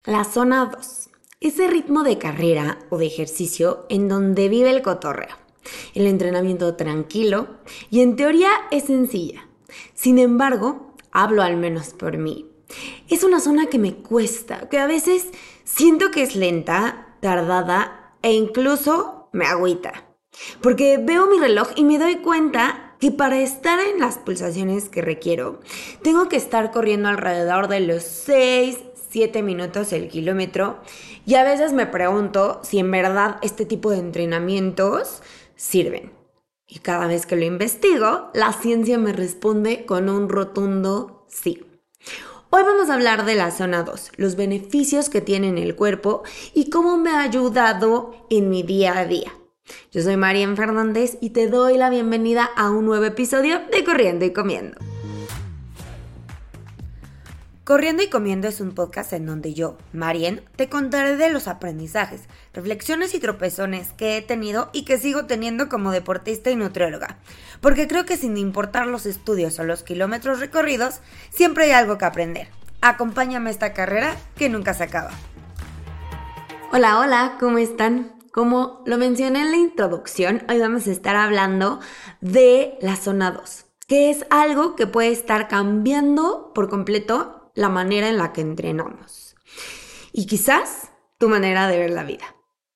La zona 2. Ese ritmo de carrera o de ejercicio en donde vive el cotorreo. El entrenamiento tranquilo y en teoría es sencilla. Sin embargo, hablo al menos por mí. Es una zona que me cuesta, que a veces siento que es lenta, tardada e incluso me agüita. Porque veo mi reloj y me doy cuenta que para estar en las pulsaciones que requiero, tengo que estar corriendo alrededor de los 6-7 minutos el kilómetro y a veces me pregunto si en verdad este tipo de entrenamientos sirven. Y cada vez que lo investigo, la ciencia me responde con un rotundo sí. Hoy vamos a hablar de la zona 2, los beneficios que tiene en el cuerpo y cómo me ha ayudado en mi día a día. Yo soy Marian Fernández y te doy la bienvenida a un nuevo episodio de Corriendo y Comiendo. Corriendo y Comiendo es un podcast en donde yo, Marian, te contaré de los aprendizajes, reflexiones y tropezones que he tenido y que sigo teniendo como deportista y nutrióloga. Porque creo que sin importar los estudios o los kilómetros recorridos, siempre hay algo que aprender. Acompáñame a esta carrera que nunca se acaba. Hola, ¿cómo están? Como lo mencioné en la introducción, hoy vamos a estar hablando de la zona 2, que es algo que puede estar cambiando por completo la manera en la que entrenamos y quizás tu manera de ver la vida.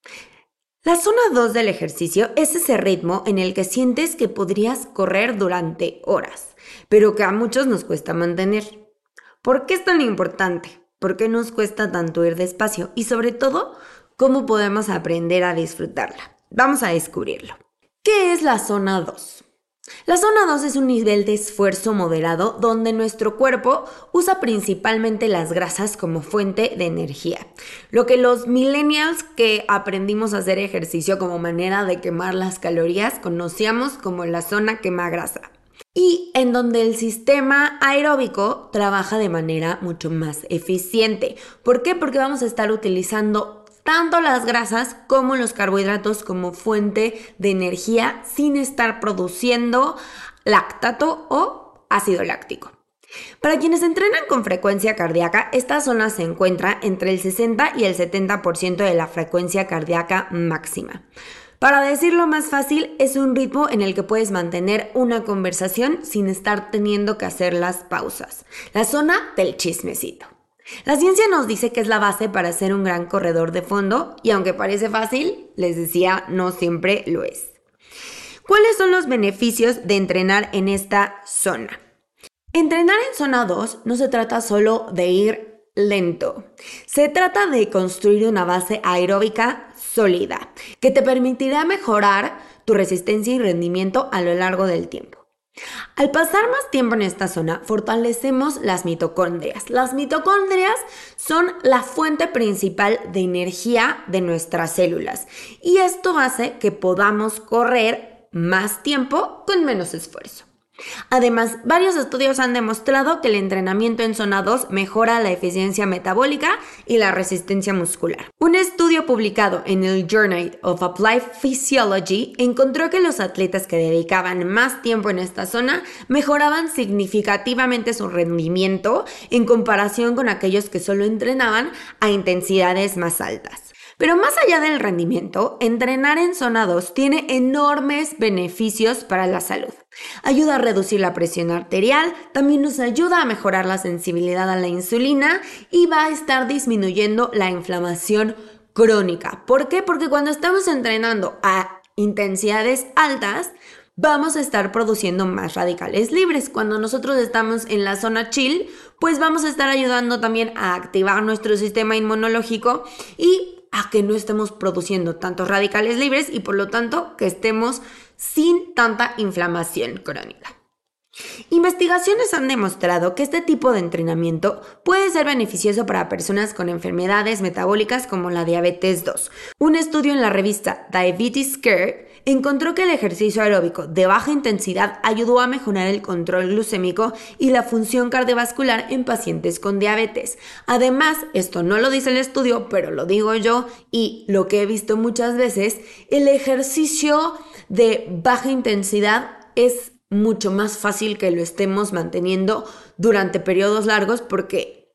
La zona 2 del ejercicio es ese ritmo en el que sientes que podrías correr durante horas, pero que a muchos nos cuesta mantener. ¿Por qué es tan importante? ¿Por qué nos cuesta tanto ir despacio? Y sobre todo, ¿cómo podemos aprender a disfrutarla? Vamos a descubrirlo. ¿Qué es la zona 2? La zona 2 es un nivel de esfuerzo moderado donde nuestro cuerpo usa principalmente las grasas como fuente de energía. Lo que los millennials que aprendimos a hacer ejercicio como manera de quemar las calorías conocíamos como la zona quema grasa. Y en donde el sistema aeróbico trabaja de manera mucho más eficiente. ¿Por qué? Porque vamos a estar utilizando tanto las grasas como los carbohidratos como fuente de energía sin estar produciendo lactato o ácido láctico. Para quienes entrenan con frecuencia cardíaca, esta zona se encuentra entre el 60 y el 70% de la frecuencia cardíaca máxima. Para decirlo más fácil, es un ritmo en el que puedes mantener una conversación sin estar teniendo que hacer las pausas. La zona del chismecito. La ciencia nos dice que es la base para ser un gran corredor de fondo y aunque parece fácil, les decía, no siempre lo es. ¿Cuáles son los beneficios de entrenar en esta zona? Entrenar en zona 2 no se trata solo de ir lento. Se trata de construir una base aeróbica sólida que te permitirá mejorar tu resistencia y rendimiento a lo largo del tiempo. Al pasar más tiempo en esta zona, fortalecemos las mitocondrias. Las mitocondrias son la fuente principal de energía de nuestras células y esto hace que podamos correr más tiempo con menos esfuerzo. Además, varios estudios han demostrado que el entrenamiento en zona 2 mejora la eficiencia metabólica y la resistencia muscular. Un estudio publicado en el Journal of Applied Physiology encontró que los atletas que dedicaban más tiempo en esta zona mejoraban significativamente su rendimiento en comparación con aquellos que solo entrenaban a intensidades más altas. Pero más allá del rendimiento, entrenar en zona 2 tiene enormes beneficios para la salud. Ayuda a reducir la presión arterial, también nos ayuda a mejorar la sensibilidad a la insulina y va a estar disminuyendo la inflamación crónica. ¿Por qué? Porque cuando estamos entrenando a intensidades altas, vamos a estar produciendo más radicales libres. Cuando nosotros estamos en la zona chill, pues vamos a estar ayudando también a activar nuestro sistema inmunológico y a que no estemos produciendo tantos radicales libres y por lo tanto que estemos sin tanta inflamación crónica. Investigaciones han demostrado que este tipo de entrenamiento puede ser beneficioso para personas con enfermedades metabólicas como la diabetes 2. Un estudio en la revista Diabetes Care encontró que el ejercicio aeróbico de baja intensidad ayudó a mejorar el control glucémico y la función cardiovascular en pacientes con diabetes. Además, esto no lo dice el estudio, pero lo digo yo y lo que he visto muchas veces, el ejercicio de baja intensidad es mucho más fácil que lo estemos manteniendo durante periodos largos porque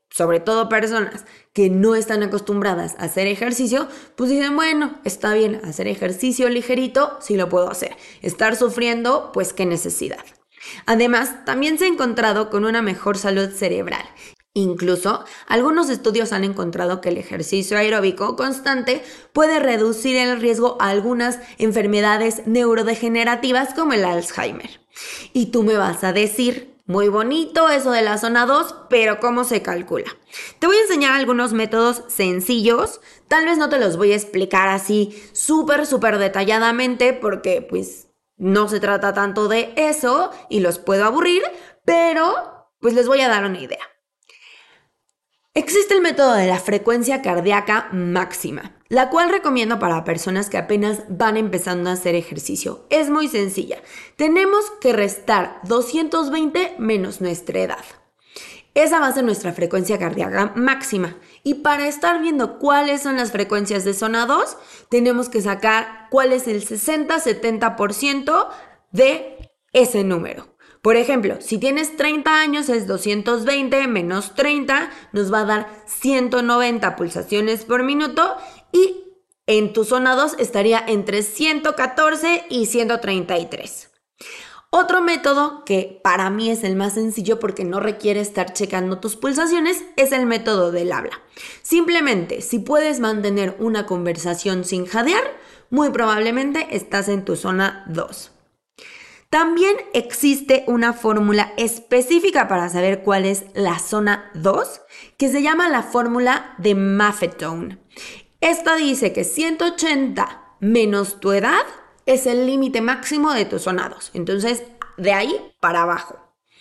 sobre todo personas que no están acostumbradas a hacer ejercicio, pues dicen, bueno, está bien, hacer ejercicio ligerito, sí lo puedo hacer. Estar sufriendo, pues qué necesidad. Además, también se ha encontrado con una mejor salud cerebral. Incluso, algunos estudios han encontrado que el ejercicio aeróbico constante puede reducir el riesgo a algunas enfermedades neurodegenerativas como el Alzheimer. Y tú me vas a decir, muy bonito eso de la zona 2, pero ¿cómo se calcula? Te voy a enseñar algunos métodos sencillos. Tal vez no te los voy a explicar así súper detalladamente porque pues no se trata tanto de eso y los puedo aburrir, pero pues les voy a dar una idea. Existe el método de la frecuencia cardíaca máxima, la cual recomiendo para personas que apenas van empezando a hacer ejercicio. Es muy sencilla. Tenemos que restar 220 menos nuestra edad. Esa va a ser nuestra frecuencia cardíaca máxima. Y para estar viendo cuáles son las frecuencias de zona 2, tenemos que sacar cuál es el 60-70% de ese número. Por ejemplo, si tienes 30 años es 220 menos 30, nos va a dar 190 pulsaciones por minuto y en tu zona 2 estaría entre 114 y 133. Otro método que para mí es el más sencillo porque no requiere estar checando tus pulsaciones es el método del habla. Simplemente, si puedes mantener una conversación sin jadear, muy probablemente estás en tu zona 2. También existe una fórmula específica para saber cuál es la zona 2, que se llama la fórmula de Maffetone. Esta dice que 180 menos tu edad es el límite máximo de tu zona 2. Entonces, de ahí para abajo.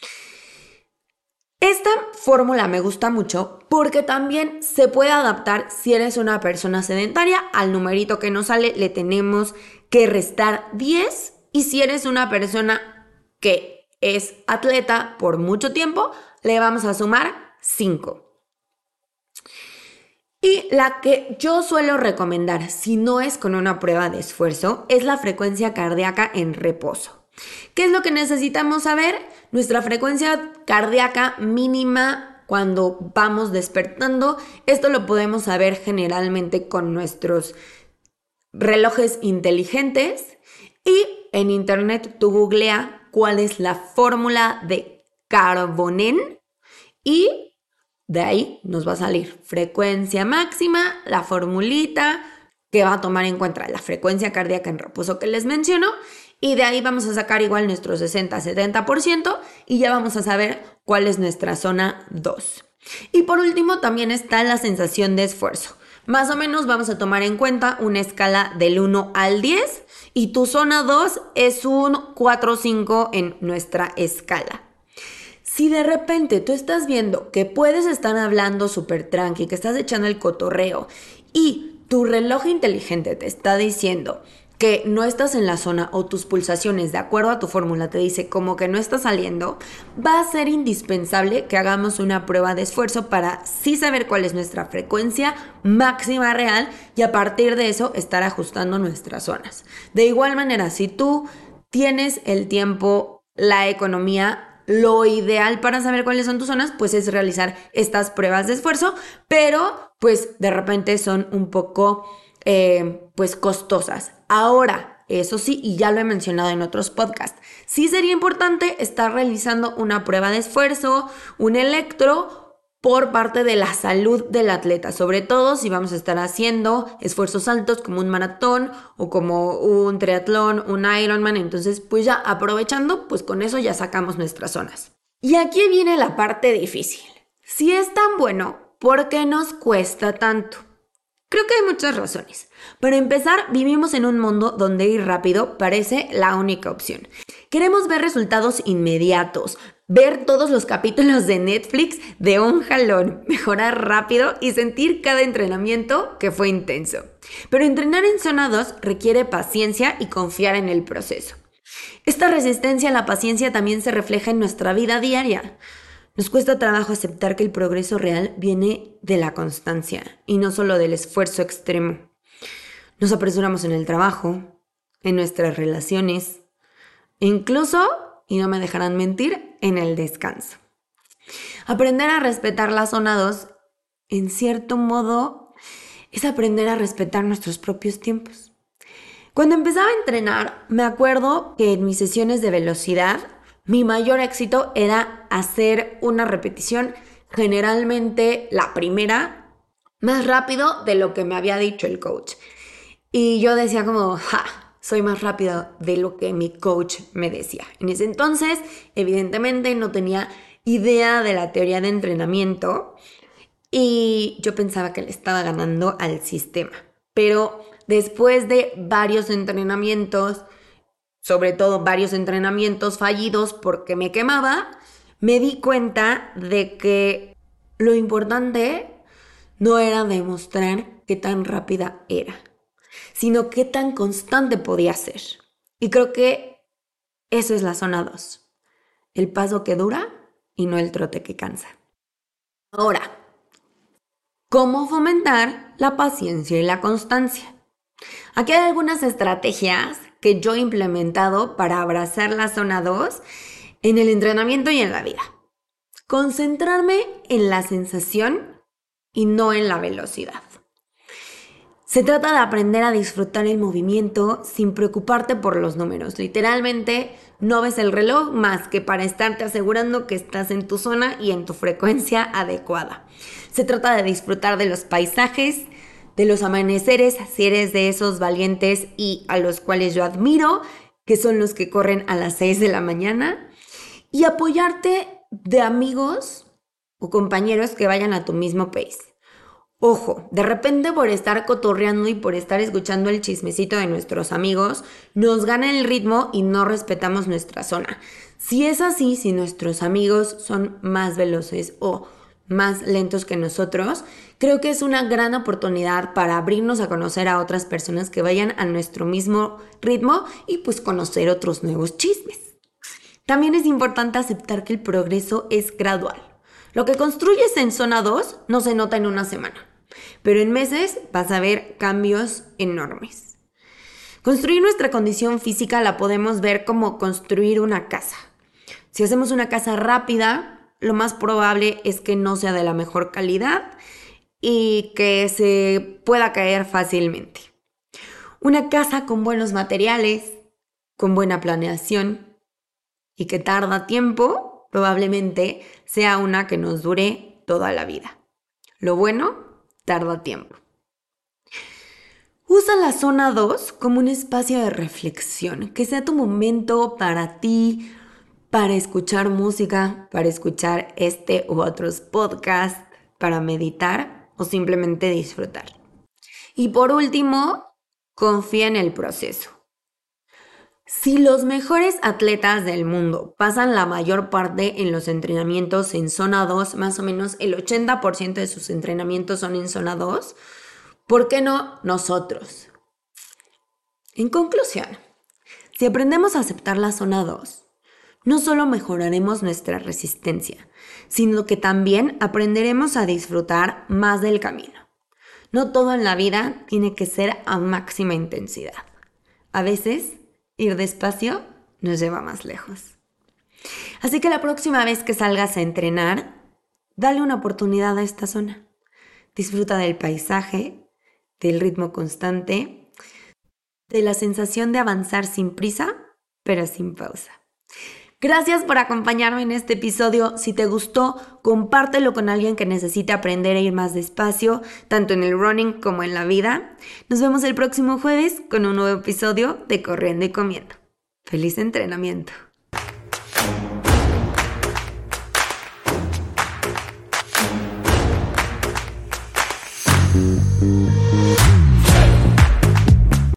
Esta fórmula me gusta mucho porque también se puede adaptar si eres una persona sedentaria. Al numerito que nos sale le tenemos que restar 10. Y si eres una persona que es atleta por mucho tiempo, le vamos a sumar 5. Y la que yo suelo recomendar, si no es con una prueba de esfuerzo, es la frecuencia cardíaca en reposo. ¿Qué es lo que necesitamos saber? Nuestra frecuencia cardíaca mínima cuando vamos despertando. Esto lo podemos saber generalmente con nuestros relojes inteligentes. Y en internet tú googlea cuál es la fórmula de Karvonen y de ahí nos va a salir frecuencia máxima, la formulita que va a tomar en cuenta la frecuencia cardíaca en reposo que les menciono y de ahí vamos a sacar igual nuestro 60-70% y ya vamos a saber cuál es nuestra zona 2. Y por último también está la sensación de esfuerzo. Más o menos vamos a tomar en cuenta una escala del 1 al 10 y tu zona 2 es un 4 o 5 en nuestra escala. Si de repente tú estás viendo que puedes estar hablando súper tranqui, que estás echando el cotorreo y tu reloj inteligente te está diciendo que no estás en la zona o tus pulsaciones de acuerdo a tu fórmula te dice como que no está saliendo, va a ser indispensable que hagamos una prueba de esfuerzo para sí saber cuál es nuestra frecuencia máxima real y a partir de eso estar ajustando nuestras zonas. De igual manera, si tú tienes el tiempo, la economía, lo ideal para saber cuáles son tus zonas, pues es realizar estas pruebas de esfuerzo, pero pues de repente son un poco pues costosas. Ahora, eso sí, y ya lo he mencionado en otros podcasts, sí sería importante estar realizando una prueba de esfuerzo, un electro por parte de la salud del atleta, sobre todo si vamos a estar haciendo esfuerzos altos como un maratón o como un triatlón, un Ironman, entonces pues ya aprovechando, pues con eso ya sacamos nuestras zonas. Y aquí viene la parte difícil. Si es tan bueno, ¿por qué nos cuesta tanto? Creo que hay muchas razones. Para empezar, vivimos en un mundo donde ir rápido parece la única opción. Queremos ver resultados inmediatos, ver todos los capítulos de Netflix de un jalón, mejorar rápido y sentir cada entrenamiento que fue intenso. Pero entrenar en zona 2 requiere paciencia y confiar en el proceso. Esta resistencia a la paciencia también se refleja en nuestra vida diaria. Nos cuesta trabajo aceptar que el progreso real viene de la constancia y no solo del esfuerzo extremo. Nos apresuramos en el trabajo, en nuestras relaciones, e incluso, y no me dejarán mentir, en el descanso. Aprender a respetar la zona 2, en cierto modo, es aprender a respetar nuestros propios tiempos. Cuando empezaba a entrenar, me acuerdo que en mis sesiones de velocidad, mi mayor éxito era hacer una repetición, generalmente la primera, más rápido de lo que me había dicho el coach. Y yo decía como, soy más rápido de lo que mi coach me decía. En ese entonces, evidentemente, no tenía idea de la teoría de entrenamiento y yo pensaba que le estaba ganando al sistema. Pero después de varios entrenamientos, sobre todo varios entrenamientos fallidos porque me quemaba, me di cuenta de que lo importante no era demostrar qué tan rápida era, sino qué tan constante podía ser. Y creo que eso es la zona 2. El paso que dura y no el trote que cansa. Ahora, ¿cómo fomentar la paciencia y la constancia? Aquí hay algunas estrategias que yo he implementado para abrazar la zona 2 en el entrenamiento y en la vida. Concentrarme en la sensación y no en la velocidad. Se trata de aprender a disfrutar el movimiento sin preocuparte por los números. Literalmente no ves el reloj más que para estarte asegurando que estás en tu zona y en tu frecuencia adecuada. Se trata de disfrutar de los paisajes, de los amaneceres, si eres de esos valientes y a los cuales yo admiro, que son los que corren a las 6 de la mañana, y apoyarte de amigos o compañeros que vayan a tu mismo pace. Ojo, de repente por estar cotorreando y por estar escuchando el chismecito de nuestros amigos, nos gana el ritmo y no respetamos nuestra zona. Si es así, si nuestros amigos son más veloces o más lentos que nosotros, creo que es una gran oportunidad para abrirnos a conocer a otras personas que vayan a nuestro mismo ritmo y pues conocer otros nuevos chismes. También es importante aceptar que el progreso es gradual. Lo que construyes en zona 2 no se nota en una semana, pero en meses vas a ver cambios enormes. Construir nuestra condición física la podemos ver como construir una casa. Si hacemos una casa rápida, lo más probable es que no sea de la mejor calidad y que se pueda caer fácilmente. Una casa con buenos materiales, con buena planeación y que tarda tiempo, probablemente sea una que nos dure toda la vida. Lo bueno, tarda tiempo. Usa la zona 2 como un espacio de reflexión, que sea tu momento para ti, para escuchar música, para escuchar este u otros podcasts, para meditar o simplemente disfrutar. Y por último, confía en el proceso. Si los mejores atletas del mundo pasan la mayor parte en los entrenamientos en zona 2, más o menos el 80% de sus entrenamientos son en zona 2, ¿por qué no nosotros? En conclusión, si aprendemos a aceptar la zona 2, no solo mejoraremos nuestra resistencia, sino que también aprenderemos a disfrutar más del camino. No todo en la vida tiene que ser a máxima intensidad. A veces, ir despacio nos lleva más lejos. Así que la próxima vez que salgas a entrenar, dale una oportunidad a esta zona. Disfruta del paisaje, del ritmo constante, de la sensación de avanzar sin prisa, pero sin pausa. Gracias por acompañarme en este episodio. Si te gustó, compártelo con alguien que necesite aprender a ir más despacio, tanto en el running como en la vida. Nos vemos el próximo jueves con un nuevo episodio de Corriendo y Comiendo. ¡Feliz entrenamiento!